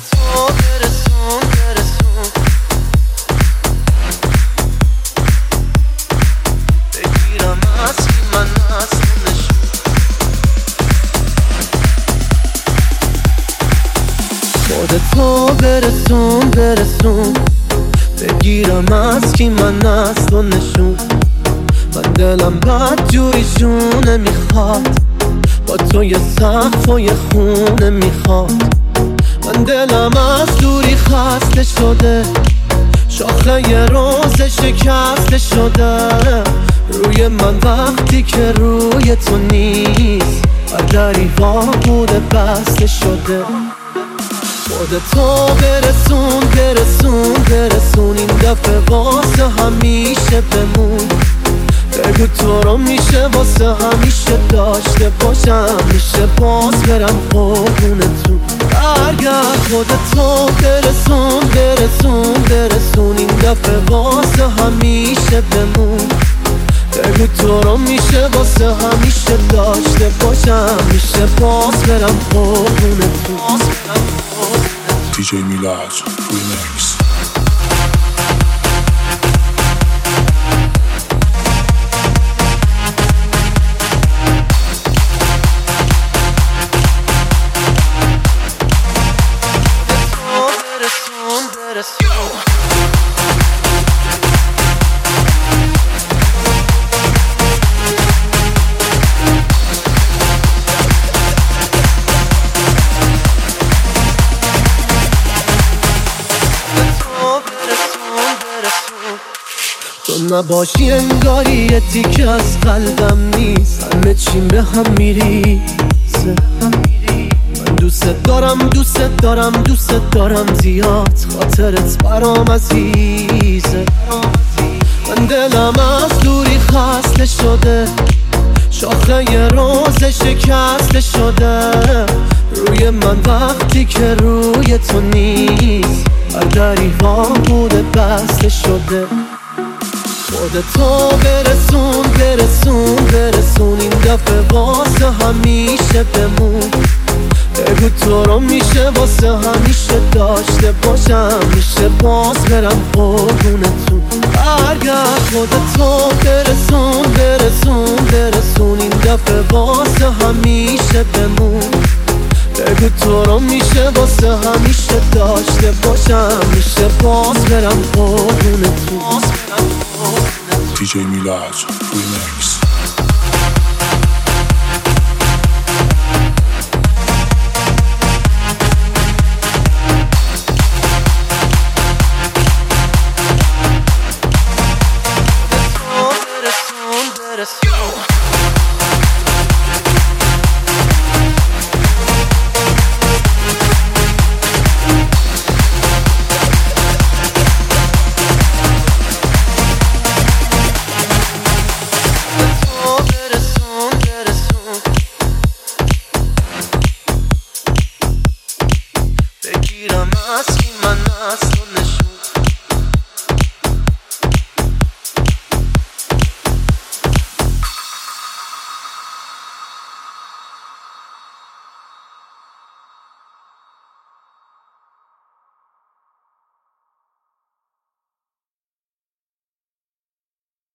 تو برسون برسون، بگیرم از کی من از تو نشون. خودتو برسون برسون، بگیرم از کی من از تو نشون. من دلم بد جوری جونه میخواد، با تو یه سقف و یه خونه میخواد. من دلم از دوری خسته شده، شاخه یه روز شکسته شده. روی من وقتی که روی تو نیست، هر دری وا بوده بسته شده. خودتو برسون برسون برسون، این دفعه واسه همیشه بمون. بگو تو رو میشه واسه همیشه داشته باشم، میشه باز برم قربونتون. برگرد خودتو برسون برسون برسون، این دفعه واسه همیشه بمون. بگو تو رو میشه واسه همیشه داشته باشم، میشه باز برم قربونتون. DJ Milad Remix. تو نباشی انگاری یه تیکه از قلبم نیست، همه چیم به هم میریزه. من دوست دارم دوست دارم دوست دارم زیاد، خاطرت برام عزیزه. من دلم از دوری خسته شده، شاخه یه روز شکسته شده. روی من وقتی که روی تو نیست، هر دری وا بوده بسته شده. خودتو برسون برسون برسون، این دفعه واسه همیشه بمون. بگو تو رو میشه واسه همیشه داشته باشم، میشه باز برم قربونتون. برگرد خودتو برسون برسون برسون، این دفعه واسه همیشه بمون. بگو تو رو میشه واسه همیشه داشته باشم، میشه باز برم قربونتون. DJ Milad Remix. بگیرم از کی من از تو نشون.